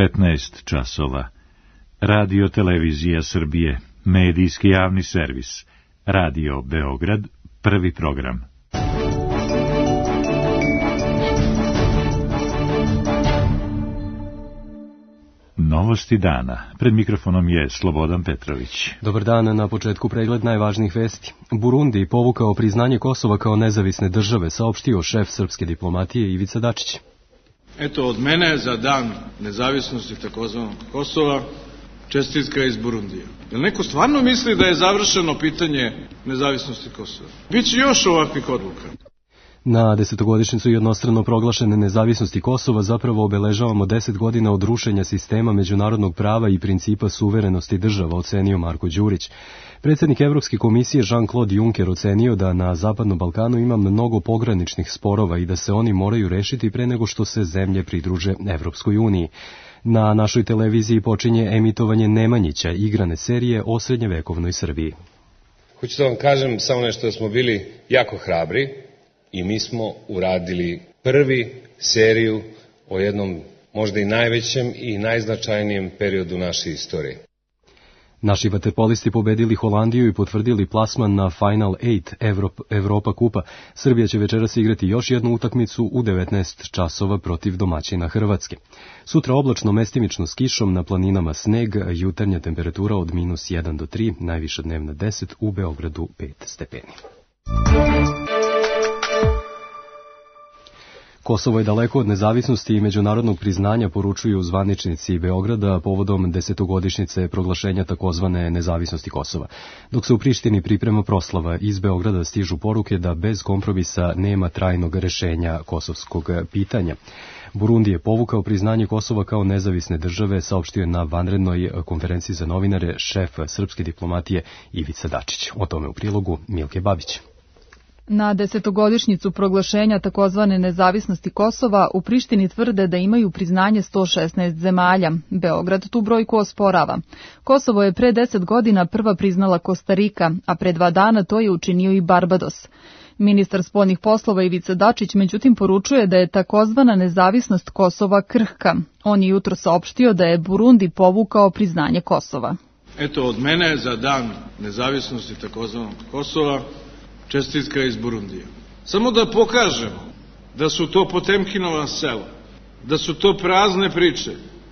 15 časova. Radio Televizija Srbije, medijski javni servis. Radio Beograd, prvi program. Novosti dana. Pred mikrofonom je Slobodan Petrović. Dobar dan, na početku pregled najvažnijih vesti. Burundi povukao priznanje Kosova kao nezavisne države, saopštio šef srpske diplomatije Ivica Dačić. Eto, od mene za dan nezavisnosti takozvanog Kosova čestitka iz Burundija. Jel neko stvarno misli da je završeno pitanje nezavisnosti Kosova? Biće još ovakvih odluka. Na desetogodišnjicu jednostrano proglašene nezavisnosti Kosova zapravo obeležavamo 10 godina od rušenja sistema međunarodnog prava i principa suverenosti država, ocenio Marko Đurić. Predsjednik Evropske komisije Jean-Claude Juncker ocenio da na Zapadnom Balkanu ima mnogo pograničnih sporova i da se oni moraju rešiti pre nego što se zemlje pridruže Evropskoj uniji. Na našoj televiziji počinje emitovanje Nemanjića, igrane serije o srednjevekovnoj Srbiji. Hoću da vam kažem samo nešto, da smo bili jako hrabri i mi smo uradili prvi seriju o jednom možda i najvećem i najznačajnijem periodu naše istorije. Naši vaterpolisti pobedili Holandiju i potvrdili plasman na Final 8 Evropa kupa. Srbija će večeras igrati još jednu utakmicu u 19 časova protiv domaćina Hrvatske. Sutra oblačno, mestimično s kišom, na planinama sneg, jutarnja temperatura od -1 do 3, najviša dnevna 10, u Beogradu 5 stepeni. Kosovo je daleko od nezavisnosti i međunarodnog priznanja, poručuju zvaničnici Beograda povodom desetogodišnjice proglašenja takozvane nezavisnosti Kosova. Dok se u Prištini priprema proslava, iz Beograda stižu poruke da bez kompromisa nema trajnog rešenja kosovskog pitanja. Burundi je povukao priznanje Kosova kao nezavisne države, saopštio je na vanrednoj konferenciji za novinare šef srpske diplomatije Ivica Dačić. O tome u prilogu Milke Babić. Na desetogodišnjicu proglašenja takozvane nezavisnosti Kosova u Prištini tvrde da imaju priznanje 116 zemalja. Beograd tu brojku osporava. Kosovo je pre 10 godina prva priznala Kostarika, a pre 2 dana to je učinio i Barbados. Ministar spoljnih poslova Ivica Dačić međutim poručuje da je takozvana nezavisnost Kosova krhka. On je jutro saopštio da je Burundi povukao priznanje Kosova. Eto, od mene za dan nezavisnosti takozvanog Kosova čestitka iz Burundija. Samo da pokažemo da su to Potemkinova sela, da su to prazne priče.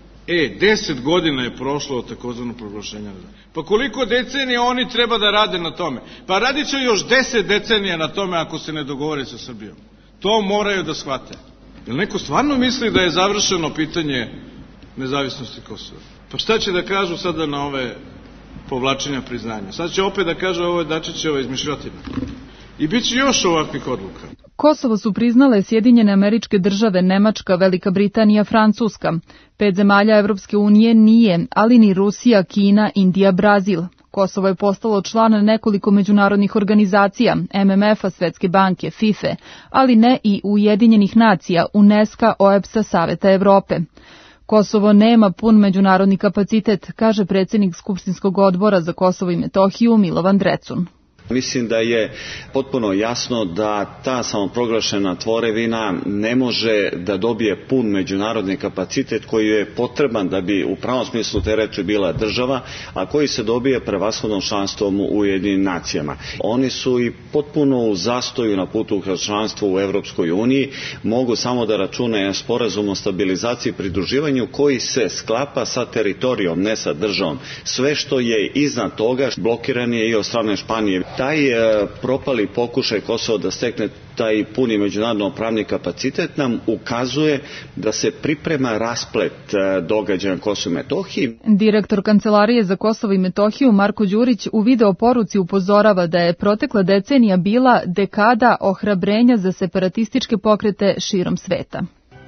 10 godina je prošlo od takozvanog proglašenja. Pa koliko decenija oni treba da rade na tome? Pa radit će još 10 decenija na tome ako se ne dogovore sa Srbijom. To moraju da shvate. Jel neko stvarno misli da je završeno pitanje nezavisnosti Kosova? Pa šta će da kažu sada na ove povlačenja priznanja? Sad će opet da kaže ovo je Dačićeva izmišljotina. I bit će još ovakvih odluka. Kosovo su priznale Sjedinjene Američke Države, Nemačka, Velika Britanija, Francuska. 5 zemalja Evropske unije nije, ali ni Rusija, Kina, Indija, Brazil. Kosovo je postalo član nekoliko međunarodnih organizacija, MMF-a, Svetske banke, FIFA, ali ne i Ujedinjenih nacija, UNESCO, OEBS-a, Saveta Evrope. Kosovo nema pun međunarodni kapacitet, kaže predsjednik Skupštinskog odbora za Kosovo i Metohiju Milovan Drecun. Mislim da je potpuno jasno da ta samoproglašena tvorevina ne može da dobije pun međunarodni kapacitet koji je potreban da bi u pravom smislu te reči bila država, a koji se dobije prevashodnom članstvom u Ujedinjenim nacijama. Oni su i potpuno u zastoju na putu kroz članstvo u Evropskoj uniji, mogu samo da račune sporazum o stabilizaciji i pridruživanju koji se sklapa sa teritorijom, ne sa državom. Sve što je iznad toga blokiran je i od strane Španije. Taj propali pokušaj Kosova da stekne taj puni međunarodno pravni kapacitet nam ukazuje da se priprema rasplet događaja na Kosovu i Metohiji. Direktor Kancelarije za Kosovo i Metohiju Marko Đurić u video poruci upozorava da je protekla decenija bila dekada ohrabrenja za separatističke pokrete širom sveta.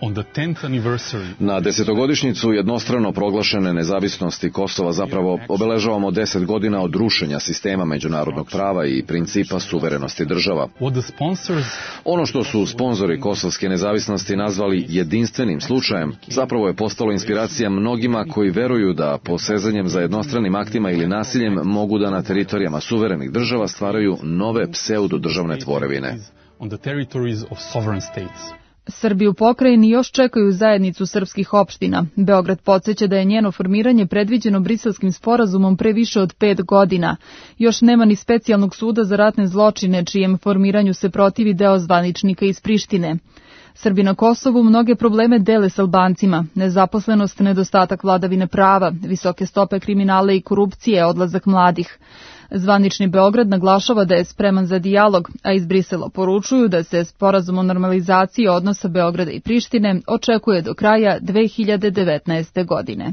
Na desetogodišnjicu jednostrano proglašene nezavisnosti Kosova zapravo obeležavamo 10 godina od rušenja sistema međunarodnog prava i principa suverenosti država. Ono što su sponzori kosovske nezavisnosti nazvali jedinstvenim slučajem zapravo je postalo inspiracija mnogima koji veruju da posezanjem za jednostranim aktima ili nasiljem mogu da na teritorijama suverenih država stvaraju nove pseudodržavne tvorevine. Srbi u pokrajini još čekaju zajednicu srpskih opština. Beograd podsjeća da je njeno formiranje predviđeno Briselskim sporazumom pre više od 5 godina. Još nema ni specijalnog suda za ratne zločine, čijem formiranju se protivi deo zvaničnika iz Prištine. Srbi na Kosovu mnoge probleme dele s Albancima, nezaposlenost, nedostatak vladavine prava, visoke stope kriminala i korupcije, odlazak mladih. Zvanični Beograd naglašava da je spreman za dijalog, a iz Brisela poručuju da se sporazum o normalizaciji odnosa Beograda i Prištine očekuje do kraja 2019. godine.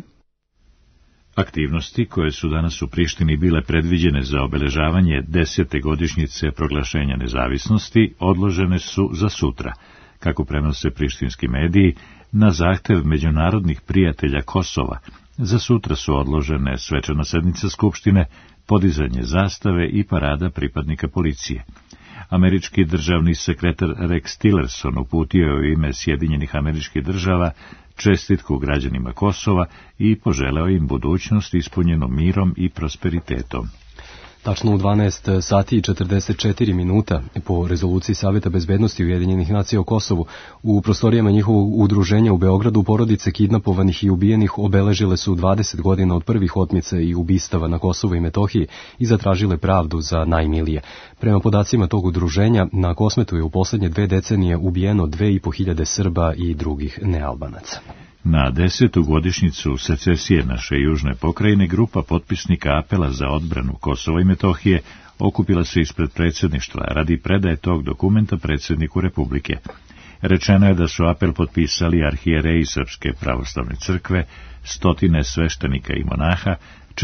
Aktivnosti koje su danas u Prištini bile predviđene za obeležavanje 10. godišnjice proglašenja nezavisnosti odložene su za sutra, kako prenose prištinski mediji, na zahtev međunarodnih prijatelja Kosova. Za sutra su odložene svečana sednica Skupštine, podizanje zastave i parada pripadnika policije. Američki državni sekretar Rex Tillerson uputio je u ime Sjedinjenih Američkih Država čestitku građanima Kosova i poželeo im budućnost ispunjenu mirom i prosperitetom. Tačno u 12 sati i 44 minuta po rezoluciji Saveta bezbednosti Ujedinjenih nacija o Kosovu, u prostorijama njihovog udruženja u Beogradu porodice kidnapovanih i ubijenih obeležile su 20 godina od prvih otmica i ubistava na Kosovu i Metohiji i zatražile pravdu za najmilije. Prema podacima tog udruženja, na Kosmetu je u poslednje 2 decenije ubijeno 2500 Srba i drugih nealbanaca. Na 10. godišnjicu secesije naše južne pokrajine grupa potpisnika apela za odbranu Kosova i Metohije okupila se ispred predsjedništva radi predaje tog dokumenta predsjedniku Republike. Rečeno je da su apel potpisali arhijereji Srpske pravoslavne crkve, 100 sveštenika i monaha,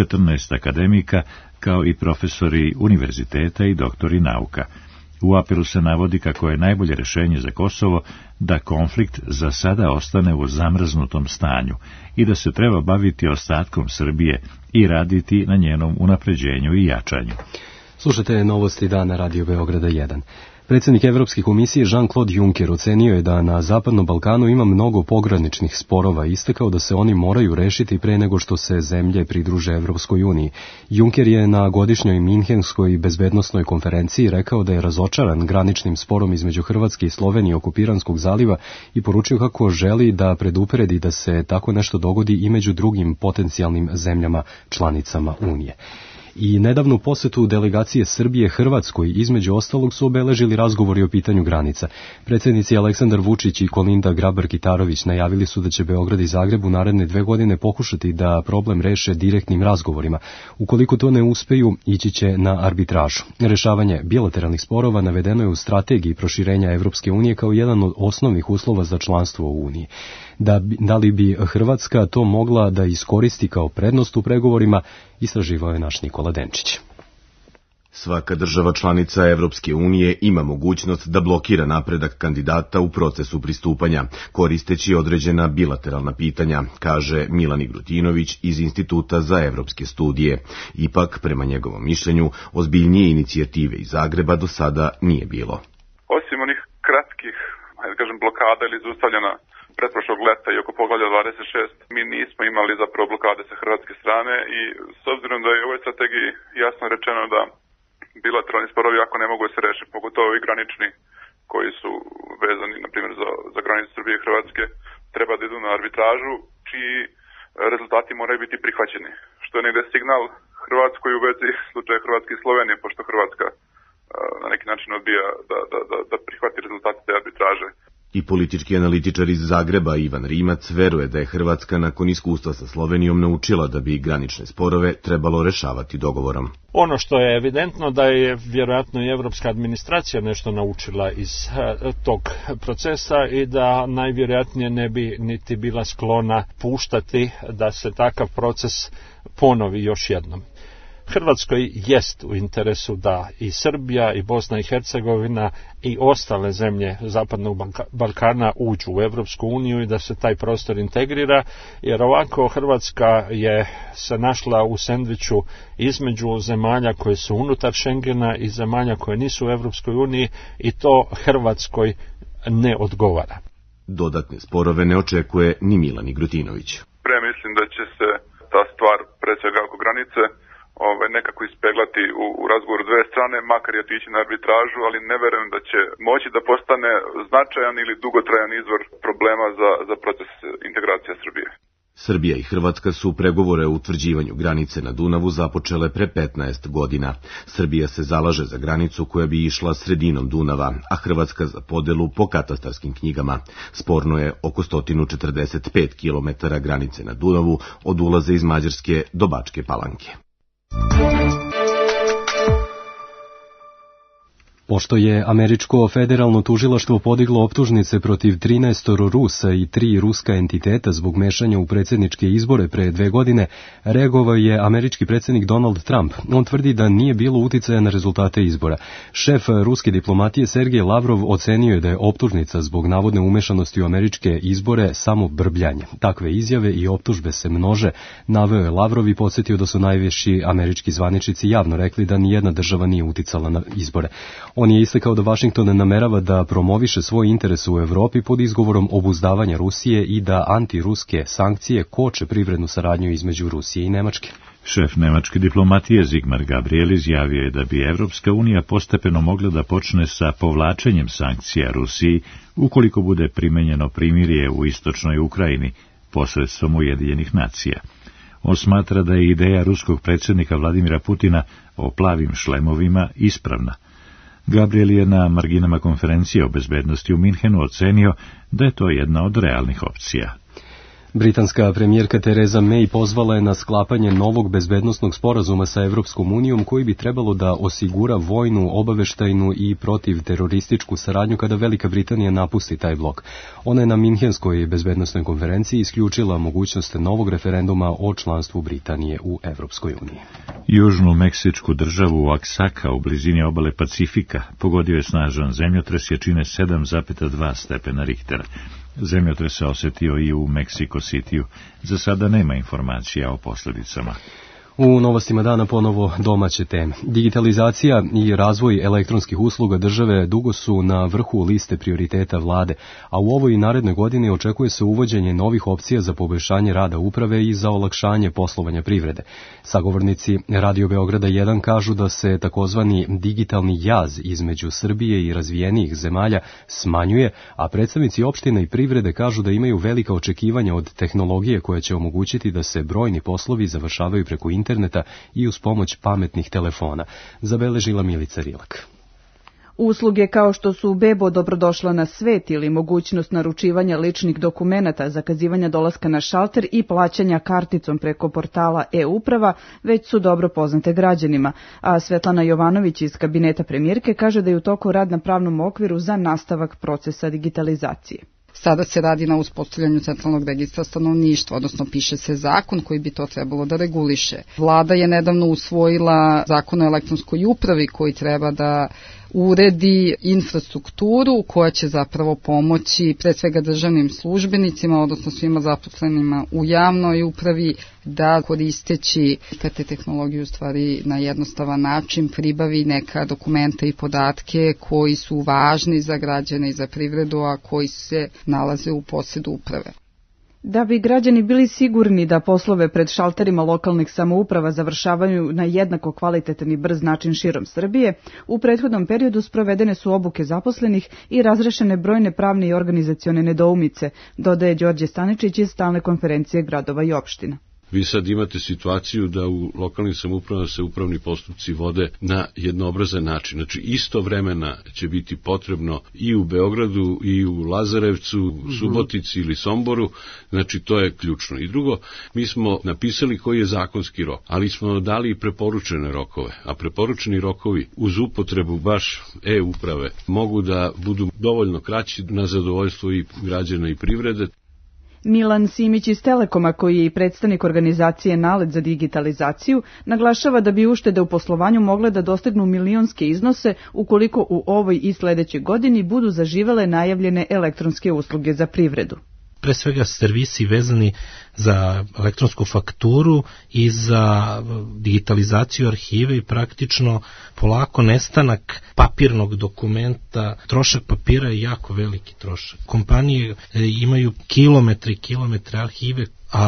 14 akademika, kao i profesori univerziteta i doktori nauka. U apelu se navodi kako je najbolje rješenje za Kosovo da konflikt za sada ostane u zamrznutom stanju i da se treba baviti ostatkom Srbije i raditi na njenom unapređenju i jačanju. Slušajte novosti dana Radio Beograda 1. Predsjednik Evropske komisije Jean-Claude Juncker ocenio je da na Zapadnom Balkanu ima mnogo pograničnih sporova i istakao da se oni moraju rešiti pre nego što se zemlje pridruže Evropskoj uniji. Juncker je na godišnjoj Minhenskoj bezbednosnoj konferenciji rekao da je razočaran graničnim sporom između Hrvatske i Slovenije oko Piranskog zaliva i poručio kako želi da predupredi da se tako nešto dogodi i među drugim potencijalnim zemljama članicama Unije. I nedavnu posetu delegacije Srbije Hrvatskoj između ostalog su obeležili razgovori o pitanju granica. Predsjednici Aleksandar Vučić i Kolinda Grabar-Kitarović najavili su da će Beograd i Zagreb u naredne 2 godine pokušati da problem reše direktnim razgovorima. Ukoliko to ne uspeju, ići će na arbitražu. Rešavanje bilateralnih sporova navedeno je u strategiji proširenja Evropske unije kao jedan od osnovnih uslova za članstvo u Uniji. Da li bi Hrvatska to mogla da iskoristi kao prednost u pregovorima, istraživao je naš Nikola Denčić. Svaka država članica Evropske unije ima mogućnost da blokira napredak kandidata u procesu pristupanja, koristeći određena bilateralna pitanja, kaže Milan Igrutinović iz Instituta za evropske studije. Ipak, prema njegovom mišljenju, ozbiljnije inicijative iz Zagreba do sada nije bilo. Osim onih kratkih, blokada ili zaustavljena pretprošlog leta i oko poglavlja 26, mi nismo imali zapravo blokade sa hrvatske strane i s obzirom da je u ovoj strategiji jasno rečeno da bilateralni sporovi ako ne mogu se rešiti, pogotovo i granični koji su vezani, na primjer, za granicu Srbije i Hrvatske, treba da idu na arbitražu, čiji rezultati moraju biti prihvaćeni. Što je negde signal Hrvatskoj u vezi slučaja Hrvatske i Slovenije, pošto Hrvatska na neki način odbija da prihvati rezultate te arbitraže. I politički analitičar iz Zagreba Ivan Rimac veruje da je Hrvatska nakon iskustva sa Slovenijom naučila da bi granične sporove trebalo rešavati dogovorom. Ono što je evidentno da je vjerojatno i evropska administracija nešto naučila iz tog procesa i da najvjerojatnije ne bi niti bila sklona puštati da se takav proces ponovi još jednom. Hrvatskoj jest u interesu da i Srbija i Bosna i Hercegovina i ostale zemlje Zapadnog Balkana uđu u Evropsku uniju i da se taj prostor integrira, jer ovako Hrvatska je se našla u sendviču između zemalja koje su unutar Schengena i zemalja koje nisu u Evropskoj uniji i to Hrvatskoj ne odgovara. Dodatne sporove ne očekuje ni Milan Igrutinović. Mislim da će se ta stvar, pre svega oko granice, nekako ispeglati u razgovoru dve strane, makar i otići na arbitražu, ali ne verujem da će moći da postane značajan ili dugotrajan izvor problema za proces integracije Srbije. Srbija i Hrvatska su pregovore o utvrđivanju granice na Dunavu započele pre 15 godina. Srbija se zalaže za granicu koja bi išla sredinom Dunava, a Hrvatska za podelu po katastarskim knjigama. Sporno je oko 145 km granice na Dunavu od ulaza iz Mađarske do Bačke Palanke. Pošto je američko federalno tužilaštvo podiglo optužnice protiv 13 Rusa i 3 ruska entiteta zbog mešanja u predsjedničke izbore pre 2 godine, reagovao je američki predsjednik Donald Trump. On tvrdi da nije bilo uticaja na rezultate izbora. Šef ruske diplomatije Sergej Lavrov ocenio je da je optužnica zbog navodne umešanosti u američke izbore samo brbljanje. Takve izjave i optužbe se množe, naveo je Lavrov i podsjetio da su najviši američki zvaničnici javno rekli da nijedna država nije uticala na izbore. On je istakao da Vašington namerava da promoviše svoj interes u Evropi pod izgovorom obuzdavanja Rusije i da antiruske sankcije koče privrednu saradnju između Rusije i Nemačke. Šef nemačke diplomatije Sigmar Gabriel izjavio je da bi Evropska unija postepeno mogla da počne sa povlačenjem sankcija Rusiji ukoliko bude primenjeno primirje u istočnoj Ukrajini posredstvom Ujedinjenih nacija. On smatra da je ideja ruskog predsjednika Vladimira Putina o plavim šlemovima ispravna. Gabriel je na marginama konferencije o bezbednosti u Minhenu ocenio da je to jedna od realnih opcija. Britanska premijerka Theresa May pozvala je na sklapanje novog bezbednosnog sporazuma sa Evropskom unijom koji bi trebalo da osigura vojnu, obaveštajnu i protivterorističku saradnju kada Velika Britanija napusti taj blok. Ona je na Minhenskoj bezbednosnoj konferenciji isključila mogućnost novog referenduma o članstvu Britanije u Evropskoj uniji. Južnu meksičku državu Oaxaca u blizini obale Pacifika pogodio je snažan zemljotres jačine 7,2 stepena Richtera. Zemljotres se osjetio i u Mexico Cityu. Za sada nema informacija o posljedicama. U novostima dana ponovo domaće teme. Digitalizacija i razvoj elektronskih usluga države dugo su na vrhu liste prioriteta vlade, a u ovoj i narednoj godini očekuje se uvođenje novih opcija za poboljšanje rada uprave i za olakšanje poslovanja privrede. Sagovornici Radio Beograda 1 kažu da se takozvani digitalni jaz između Srbije i razvijenijih zemalja smanjuje, a predstavnici opština i privrede kažu da imaju velika očekivanja od tehnologije koja će omogućiti da se brojni poslovi završavaju preko interneta i uz pomoć pametnih telefona, zabeležila Milica Rilak. Usluge kao što su Bebo dobrodošla na svet ili mogućnost naručivanja ličnih dokumenata, zakazivanja dolaska na šalter i plaćanja karticom preko portala e-uprava već su dobro poznate građanima, a Svetlana Jovanović iz kabineta premijerke kaže da je u toku rad na pravnom okviru za nastavak procesa digitalizacije. Sada se radi na uspostavljanju centralnog registra stanovništva, odnosno piše se zakon koji bi to trebalo da reguliše. Vlada je nedavno usvojila zakon o elektronskoj upravi koji treba da uredi infrastrukturu koja će zapravo pomoći pre svega državnim službenicima, odnosno svima zaposlenima u javnoj upravi da koristeći te tehnologije u stvari na jednostavan način pribavi neka dokumenta i podatke koji su važni za građane i za privredu, a koji se nalaze u posjedu uprave. Da bi građani bili sigurni da poslove pred šalterima lokalnih samouprava završavaju na jednako kvalitetan i brz način širom Srbije, u prethodnom periodu sprovedene su obuke zaposlenih i razrešene brojne pravne i organizacione nedoumice, dodaje Đorđe Staničić iz Stalne konferencije gradova i opština. Vi sad imate situaciju da u lokalnim samoupravama se upravni postupci vode na jednoobrazan način. Znači, istovremena će biti potrebno i u Beogradu, i u Lazarevcu, Subotici ili Somboru. Znači, to je ključno. I drugo, mi smo napisali koji je zakonski rok, ali smo dali i preporučene rokove. A preporučeni rokovi uz upotrebu baš e-uprave mogu da budu dovoljno kraći na zadovoljstvo i građana i privrede. Milan Simić iz Telekoma, koji je i predstavnik organizacije Nalet za digitalizaciju, naglašava da bi uštede u poslovanju mogle da dostignu milionske iznose ukoliko u ovoj i sledećoj godini budu zaživele najavljene elektronske usluge za privredu. Pre svega servisi vezani za elektronsku fakturu i za digitalizaciju arhive i praktično polako nestanak papirnog dokumenta. Trošak papira je jako veliki trošak. Kompanije imaju kilometre i kilometre arhive, a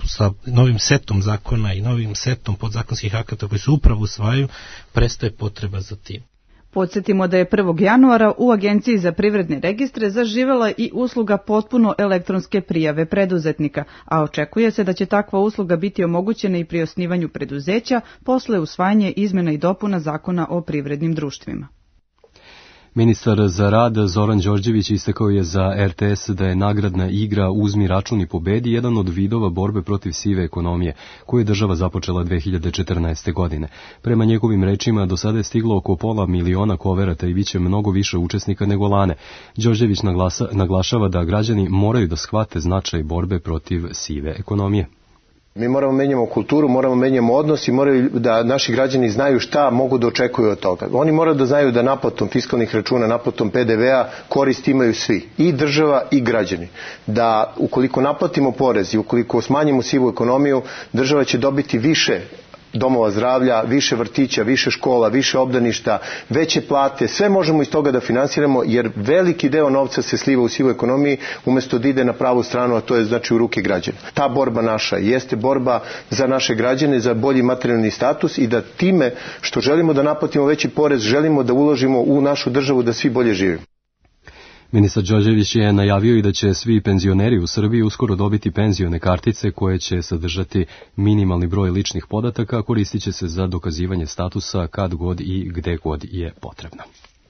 sa novim setom zakona i novim setom podzakonskih akata koji se upravo usvajaju, prestaje potreba za tim. Podsjetimo da je 1. januara u Agenciji za privredne registre zaživela i usluga potpuno elektronske prijave preduzetnika, a očekuje se da će takva usluga biti omogućena i pri osnivanju preduzeća posle usvajanja izmena i dopuna Zakona o privrednim društvima. Ministar za rad Zoran Đorđević istakao je za RTS da je nagradna igra Uzmi račun i pobedi jedan od vidova borbe protiv sive ekonomije, koju je država započela 2014. godine. Prema njegovim rečima, do sada je stiglo oko 500.000 koverata i biće mnogo više učesnika nego lane. Đorđević naglašava da građani moraju da shvate značaj borbe protiv sive ekonomije. Mi moramo menjamo kulturu, moramo menjamo odnos i moraju da naši građani znaju šta mogu da očekuju od toga. Oni moraju da znaju da naplatom fiskalnih računa, naplatom PDV-a korist imaju svi, i država i građani. Da ukoliko naplatimo porez i ukoliko smanjimo sivu ekonomiju, država će dobiti više domova zdravlja, više vrtića, više škola, više obdaništa, veće plate, sve možemo iz toga da finansiramo, jer veliki deo novca se sliva u sivu ekonomiji umesto da ide na pravu stranu, a to je znači u ruke građana. Ta borba naša jeste borba za naše građane, za bolji materijalni status i da time što želimo da naplatimo veći porez, želimo da uložimo u našu državu da svi bolje živimo. Ministar Đorđević je najavio i da će svi penzioneri u Srbiji uskoro dobiti penzione kartice koje će sadržati minimalni broj ličnih podataka, a koristit će se za dokazivanje statusa kad god i gde god je potrebno.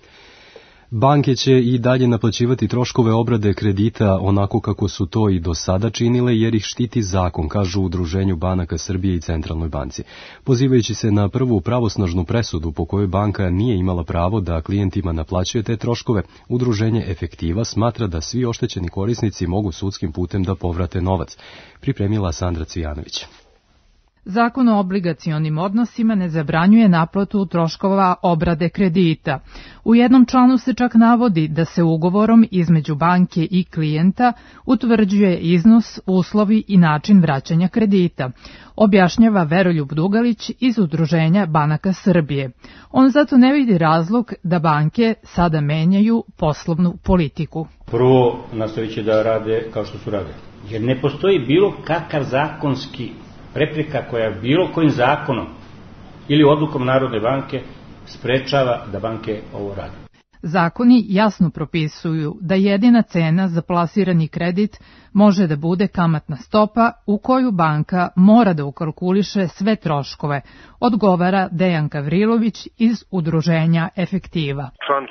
Banke će i dalje naplaćivati troškove obrade kredita onako kako su to i do sada činile, jer ih štiti zakon, kažu u Udruženju banaka Srbije i Centralnoj banci. Pozivajući se na prvu pravosnažnu presudu po kojoj banka nije imala pravo da klijentima naplaćuje te troškove, Udruženje Efektiva smatra da svi oštećeni korisnici mogu sudskim putem da povrate novac. Pripremila Sandra Cvijanović. Zakon o obligacionim odnosima ne zabranjuje naplatu troškova obrade kredita. U jednom članu se čak navodi da se ugovorom između banke i klijenta utvrđuje iznos, uslovi i način vraćanja kredita, objašnjava Veroljub Dugalić iz Udruženja banaka Srbije. On zato ne vidi razlog da banke sada menjaju poslovnu politiku. Prvo, nastaviće da rade kao što su rade, jer ne postoji bilo kakav zakonski prepreka koja bilo kojim zakonom ili odlukom Narodne banke sprečava da banke ovo rade. Zakoni jasno propisuju da jedina cena za plasirani kredit može da bude kamatna stopa u koju banka mora da ukalkuliše sve troškove, odgovara Dejan Gavrilović iz Udruženja Efektiva. Član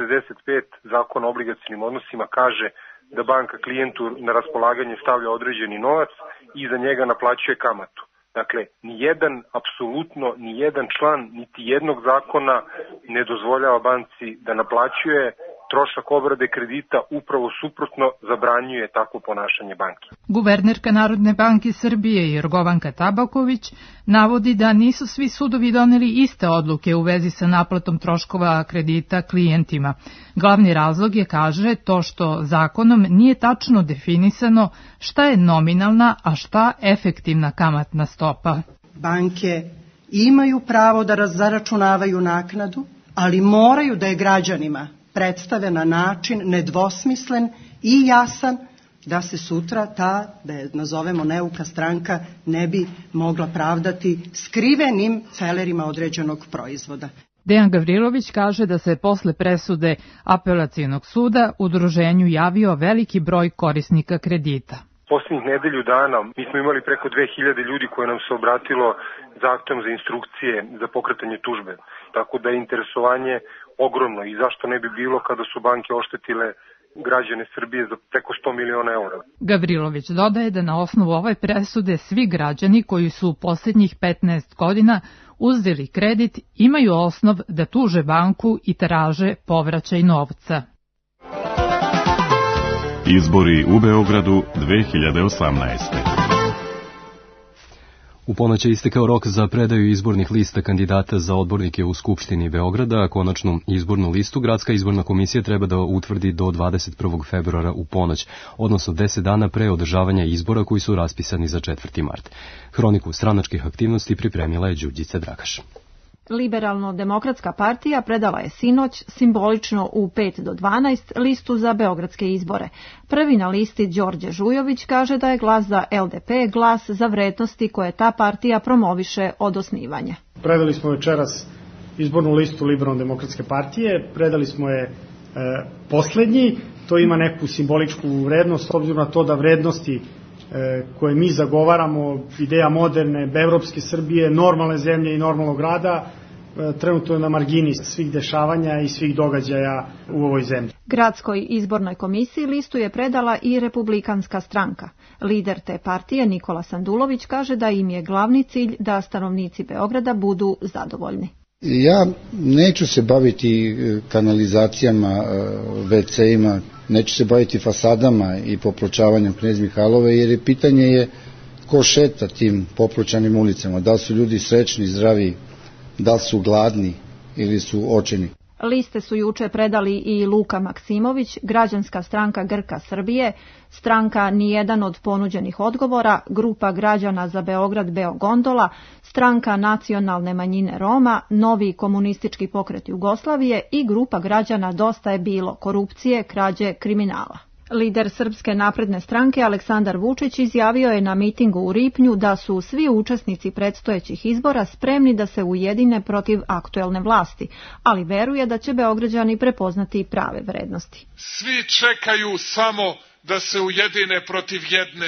1065 Zakona o obligacionim odnosima kaže da banka klijentu na raspolaganje stavlja određeni novac i za njega naplaćuje kamatu. Dakle, apsolutno nijedan član niti jednog zakona ne dozvoljava banci da naplaćuje trošak obrade kredita, upravo suprotno zabranjuje takvo ponašanje banke. Guvernerka Narodne banke Srbije Jorgovanka Tabaković navodi da nisu svi sudovi doneli iste odluke u vezi sa naplatom troškova kredita klijentima. Glavni razlog je, kaže, to što zakonom nije tačno definisano šta je nominalna, a šta efektivna kamatna stopa. Banke imaju pravo da zaračunavaju naknadu, ali moraju da je građanima predstave na način nedvosmislen i jasan, da se sutra da je nazovemo neuka stranka, ne bi mogla pravdati skrivenim celerima određenog proizvoda. Dejan Gavrilović kaže da se posle presude Apelacionog suda udruženju javio veliki broj korisnika kredita. Posljednjih nedelju dana mi smo imali preko 2000 ljudi koje nam se obratilo zahtevom za instrukcije za pokretanje tužbe. Tako da je interesovanje ogromno i zašto ne bi bilo kada su banke oštetile građane Srbije za preko 100 miliona eura. Gavrilović dodaje da na osnovu ove presude svi građani koji su u posljednjih 15 godina uzeli kredit imaju osnov da tuže banku i traže povraćaj novca. Izbori u Beogradu 2018. U ponoć je istekao rok za predaju izbornih lista kandidata za odbornike u Skupštini Beograda, a konačnu izbornu listu Gradska izborna komisija treba da utvrdi do 21. februara u ponoć, odnosno 10 dana pre održavanja izbora koji su raspisani za 4. mart. Hroniku stranačkih aktivnosti pripremila je Đurđica Dragaš. Liberalno-demokratska partija predala je sinoć, simbolično u 5 do 12, listu za beogradske izbore. Prvi na listi Đorđe Žujović kaže da je glas za LDP glas za vrednosti koje ta partija promoviše od osnivanja. Predali smo večeras izbornu listu Liberalno-demokratske partije, predali smo je poslednji, to ima neku simboličku vrednost, s obzirom na to da vrednosti koje mi zagovaramo, ideja moderne, evropske Srbije, normalne zemlje i normalnog rada, trenutno je na margini svih dešavanja i svih događaja u ovoj zemlji. Gradskoj izbornoj komisiji listu je predala i Republikanska stranka. Lider te partije, Nikola Sandulović, kaže da im je glavni cilj da stanovnici Beograda budu zadovoljni. Ja neću se baviti kanalizacijama, WC-ima, neću se baviti fasadama i popločavanjem Knez Mihailove, jer pitanje je ko šeta tim popločanim ulicama, da li su ljudi srećni, zdravi, da li su gladni ili su očeni. Liste su juče predali i Luka Maksimović, Građanska stranka Grka Srbije, stranka Nijedan od ponuđenih odgovora, Grupa građana za Beograd Beogondola, stranka Nacionalne manjine Roma, Novi komunistički pokret Jugoslavije i Grupa građana Dosta je bilo, korupcije, krađe, kriminala. Lider Srpske napredne stranke Aleksandar Vučić izjavio je na mitingu u Ripnju da su svi učesnici predstojećih izbora spremni da se ujedine protiv aktuelne vlasti, ali veruje da će Beograđani prepoznati prave vrednosti. Svi čekaju samo da se ujedine protiv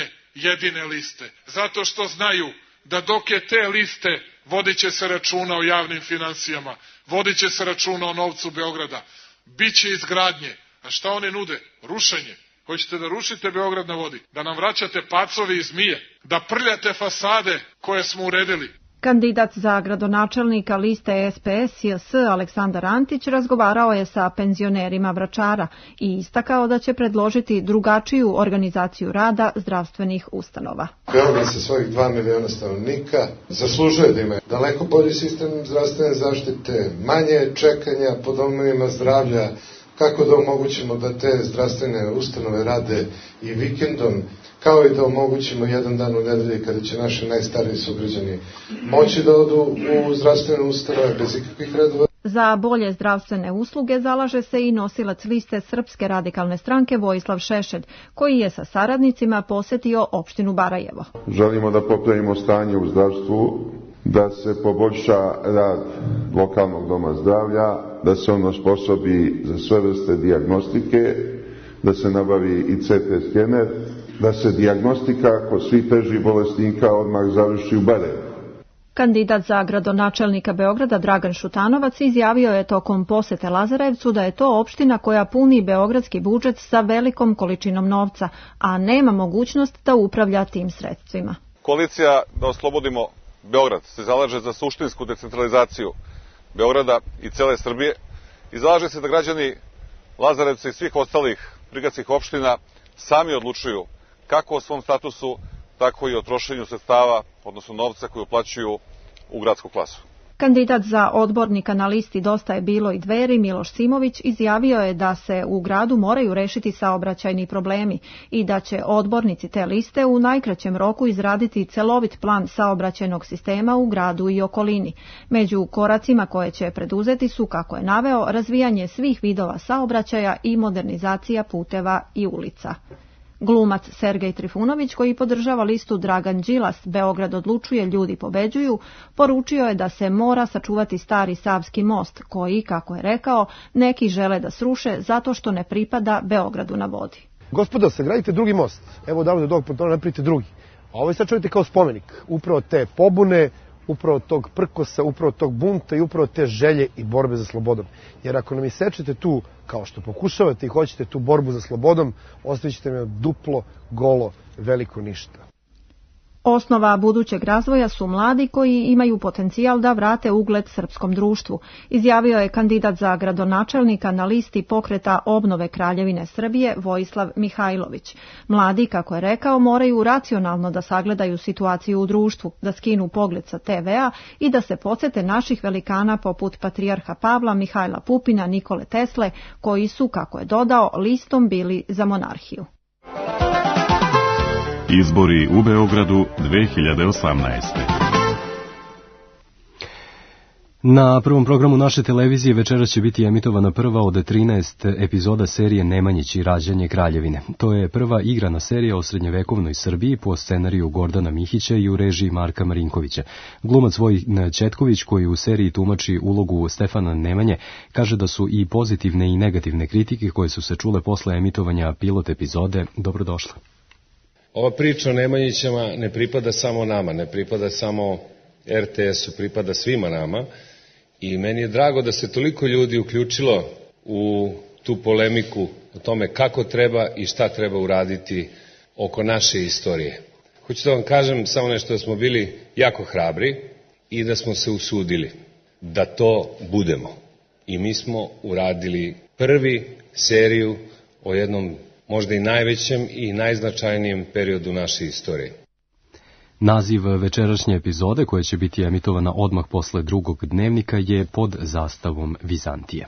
jedine liste, zato što znaju da dok je te liste vodit će se računa o javnim finansijama, vodit će se računa o novcu Beograda, bit će izgradnje, a šta one nude? Rušenje. Hoćete da rušite Beograd na vodi, da nam vraćate pacovi i zmije, da prljate fasade koje smo uredili. Kandidat za gradonačelnika liste SPS-JS Aleksandar Antić razgovarao je sa penzionerima Vračara i istakao da će predložiti drugačiju organizaciju rada zdravstvenih ustanova. Beograd sa svojih 2 miliona stanovnika zaslužuje da ima daleko bolji sistem zdravstvene zaštite, manje čekanja po domovima zdravlja, kako da omogućimo da te zdravstvene ustanove rade i vikendom, kao i da omogućimo jedan dan u nedelji kada će naši najstariji sugrađani moći da odu u zdravstvene ustanove bez ikakvih redova. Za bolje zdravstvene usluge zalaže se i nosilac liste Srpske radikalne stranke Vojislav Šešelj, koji je sa saradnicima posetio opštinu Barajevo. Želimo da popravimo stanje u zdravstvu, da se poboljša rad lokalnog doma zdravlja, da se on osposobi za sve vrste dijagnostike, da se nabavi i CT skener, da se dijagnostika kod svih težih bolesnika odmah završi u Barajevu. Kandidat za gradonačelnika Beograda Dragan Šutanovac izjavio je tokom posete Lazarevcu da je to opština koja puni beogradski budžet sa velikom količinom novca, a nema mogućnost da upravlja tim sredstvima. Koalicija Da oslobodimo Beograd se zalaže za suštinsku decentralizaciju Beograda i cele Srbije i zalaže se da građani Lazarevca i svih ostalih prigradskih opština sami odlučuju kako o svom statusu, tako i o trošenju sredstava, odnosno novca koji uplaćuju u gradsku klasu. Kandidat za odbornika na listi Dosta je bilo i Dveri Miloš Simović izjavio je da se u gradu moraju rešiti saobraćajni problemi i da će odbornici te liste u najkraćem roku izraditi celovit plan saobraćajnog sistema u gradu i okolini. Među koracima koje će preduzeti su, kako je naveo, razvijanje svih vidova saobraćaja i modernizacija puteva i ulica. Glumac Sergej Trifunović, koji podržava listu Dragan Đilas, Beograd odlučuje, ljudi pobeđuju, poručio je da se mora sačuvati stari Savski most, koji, kako je rekao, neki žele da sruše zato što ne pripada Beogradu na vodi. Gospodo, sagradite drugi most. Evo davno dok potom napravite drugi. A ovo je sačuvajte kao spomenik. Upravo te pobune, upravo tog prkosa, upravo tog bunta i upravo te želje i borbe za slobodom. Jer ako nam isečete tu, kao što pokušavate i hoćete tu borbu za slobodom, ostavit ćete me duplo, golo, veliko ništa. Osnova budućeg razvoja su mladi koji imaju potencijal da vrate ugled srpskom društvu, izjavio je kandidat za gradonačelnika na listi pokreta Obnove Kraljevine Srbije Vojislav Mihajlović. Mladi, kako je rekao, moraju racionalno da sagledaju situaciju u društvu, da skinu pogled sa TV-a i da se podsete naših velikana poput patrijarha Pavla, Mihajla Pupina, Nikole Tesle, koji su, kako je dodao, listom bili za monarhiju. Izbori u Beogradu 2018. Na prvom programu naše televizije večeras će biti emitovana prva od 13 epizoda serije Nemanjić i rađanje Kraljevine. To je prva igrana serija o srednjevekovnoj Srbiji po scenariju Gordana Mihića i u režiji Marka Marinkovića. Glumac Vojin Četković, koji u seriji tumači ulogu Stefana Nemanje, kaže da su i pozitivne i negativne kritike koje su se čule posle emitovanja pilot epizode dobrodošle. Ova priča o Nemanjićama ne pripada samo nama, ne pripada samo RTS-u, pripada svima nama i meni je drago da se toliko ljudi uključilo u tu polemiku o tome kako treba i šta treba uraditi oko naše istorije. Hoću da vam kažem samo nešto, da smo bili jako hrabri i da smo se usudili da to budemo. I mi smo uradili prvi seriju o jednom možda i najvećem i najznačajnijem periodu naše istorije. Naziv večerašnje epizode, koja će biti emitovana odmah posle drugog dnevnika, je Pod zastavom Vizantije.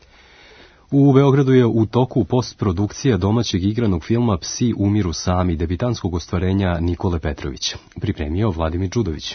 U Beogradu je u toku postprodukcija domaćeg igranog filma Psi umiru sami, debitanskog ostvarenja Nikole Petrovića. Pripremio Vladimir Đudović.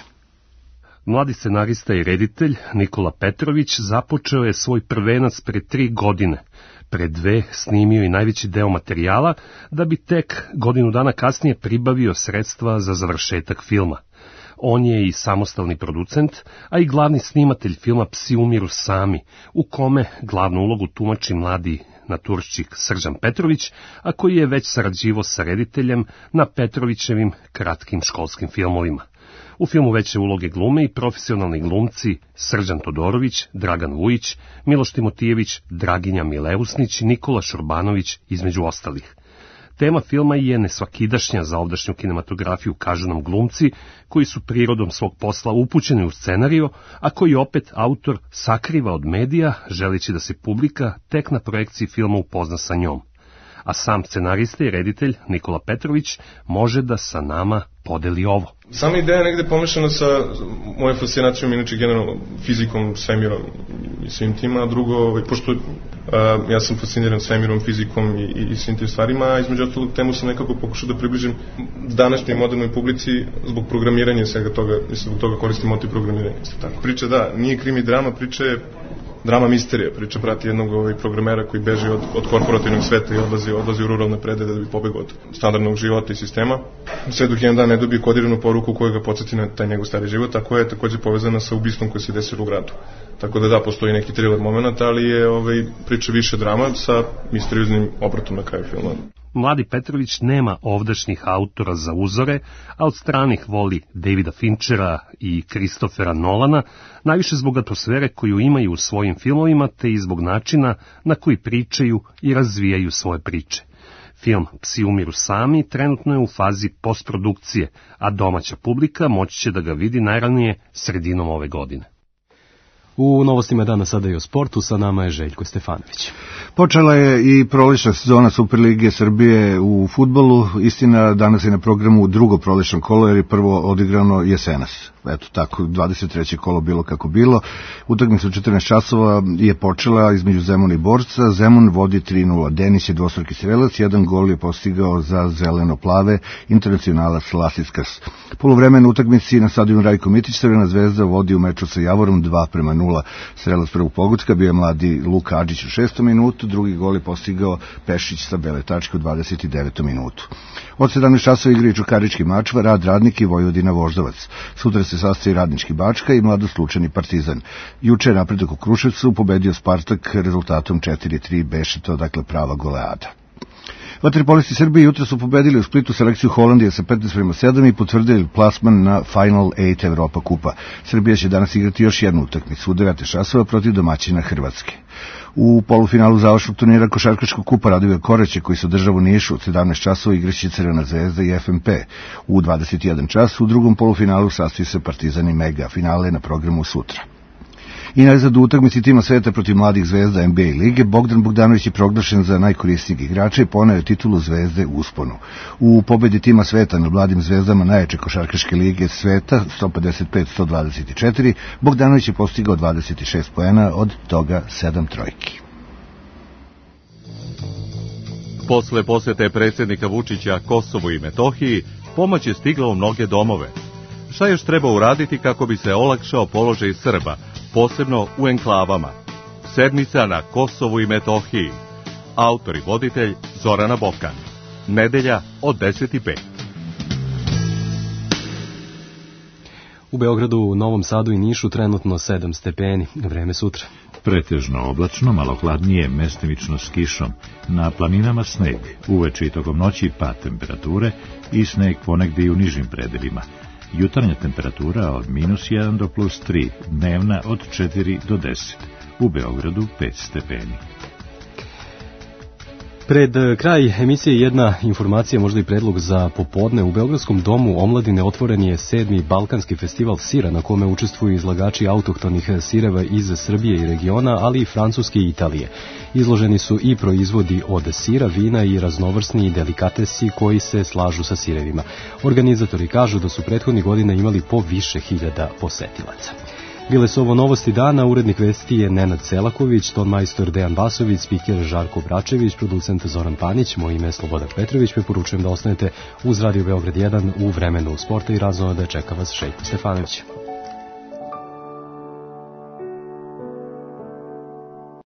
Mladi scenarista i reditelj Nikola Petrović započeo je svoj prvenac pre 3 godine. Pre 2 snimio i najveći deo materijala, da bi tek godinu dana kasnije pribavio sredstva za završetak filma. On je i samostalni producent, a i glavni snimatelj filma Psi umiru sami, u kome glavnu ulogu tumači mladi naturščik Srđan Petrović, a koji je već sarađivao sa rediteljem na Petrovićevim kratkim školskim filmovima. U filmu veće uloge glume i profesionalni glumci Srđan Todorović, Dragan Vujić, Miloš Timotijević, Draginja Mileusnić i Nikola Šurbanović, između ostalih. Tema filma je nesvakidašnja za ovdašnju kinematografiju, kažu nam glumci, koji su prirodom svog posla upućeni u scenarijo, a koji opet autor sakriva od medija, želeći da se publika tek na projekciji filma upozna sa njom. A sam scenarista i reditelj Nikola Petrović može da sa nama podeli ovo. Sama ideja je negde pomešana sa moje fascinacijom, inače generalno fizikom, svemirom i svim tima, a drugo, pošto ja sam fasciniran svemirom, fizikom i svim tim stvarima, a između ostalog temu sam nekako pokušao da približim današnjoj modernoj publici zbog programiranja i svega toga, i zbog toga koristim motiv programiranja. Priča nije krimi drama, priča je drama misterija, priča prati jednog programera koji beži od korporativnog sveta i odlazi u ruralne predele da bi pobegao od standardnog života i sistema. Sve dok jedan dan ne dobije kodiranu poruku koja ga podsjeti na taj njegov stari život, a koja je takođe povezana sa ubistvom koje se desilo u gradu. Tako da postoji neki thriller moment, ali je priča više drama sa misterioznim obratom na kraju filma. Mladi Petrović nema ovdašnjih autora za uzore, a od stranih voli Davida Finchera i Kristofera Nolana, najviše zbog atmosfere koju imaju u svojim filmovima, te i zbog načina na koji pričaju i razvijaju svoje priče. Film Psi umiru sami trenutno je u fazi postprodukcije, a domaća publika moći će da ga vidi najranije sredinom ove godine. U novostima dana sada i o sportu, sa nama je Željko Stefanović. Počela je i prolećna sezona Superlige Srbije u fudbalu. Istina, danas je na programu drugo prolećno kolo, jer je prvo odigrano jesenas. Eto tako, 23. kolo bilo kako bilo. Utakmica u 14 časova je počela između Zemuna i Borca. Zemun vodi 3-0. Denis je dvostruki strelac, jedan gol je postigao za zeleno-plave internacionalac Lasickas. Poluvremenu utakmici na stadionu Rajko Mitić, Crvena zvezda vodi u meču sa Javorom 2-0. Strelac prvog pogotka bio je mladi Luka Adžić u 6. minutu, drugi gol je postigao Pešić sa bele tačke u 29. minutu. Od 17 časova igraju Čukarički Mačva, Rad Radnik i Vojvodina Voždovac. Sutra se sastoji Radnički Bačka i Mladoslučani Partizan. Juče je Napredak u Kruševcu pobedio Spartak rezultatom 4-3, beše to dakle prava goleada. Vaterpolisti Srbije jutra su pobedili u Splitu selekciju Holandije sa 15-7 i potvrdili plasman na Final 8 Evropa kupa. Srbija će danas igrati još jednu utakmicu u 9 časova protiv domaćina Hrvatske. U polufinalu završnog turnira Košarkaškog kupa Radivoj Koreće, koji se održava u Nišu, od 17 časova igraće Crvena zvezda i FNP. U 21 čas u drugom polufinalu sastoji se Partizan i Mega. Finale je na programu sutra. I najzad u utakmici tima sveta protiv mladih zvezda NBA lige, Bogdan Bogdanović je proglašen za najkorisnijeg igrača i poneo titulu Zvezde u usponu. U pobedi tima sveta nad mladim zvezdama najjače košarkaške lige sveta, 155-124, Bogdanović je postigao 26 poena, od toga 7 trojki. Posle posete predsjednika Vučića Kosovu i Metohiji, pomoć je stigla u mnoge domove. Šta još treba uraditi kako bi se olakšao položaj Srba, posebno u enklavama. Sedmica na Kosovu i Metohiji. Autor i voditelj Zorana Bokan. Nedelja od 10:05. U Beogradu, Novom Sadu i Nišu trenutno 7 stepeni. Vreme sutra. Pretežno oblačno, malo hladnije, mestimično s kišom. Na planinama sneg, uveče i tokom noći pad temperature i sneg ponegdje i u nižim predelima. Jutarnja temperatura od -1 do +3, dnevna od 4 do 10. U Beogradu 5 stepeni. Pred kraj emisije jedna informacija, možda i predlog za popodne. U Beogradskom domu omladine otvoren je 7. Balkanski festival sira na kome učestvuju izlagači autohtonih sireva iz Srbije i regiona, ali i Francuske i Italije. Izloženi su i proizvodi od sira, vina i raznovrsni delikatesi koji se slažu sa sirevima. Organizatori kažu da su prethodnih godina imali po više hiljada posetilaca. Bile su ovo novosti dana, urednik vesti je Nenad Selaković, tonmajstor Dejan Vasović, spiker Žarko Bračević, producent Zoran Panić, moje ime je Slobodan Petrović, preporučujem da ostanete uz Radio Beograd 1 u vremenu sporta i razonode čeka vas Šejko Stefanović.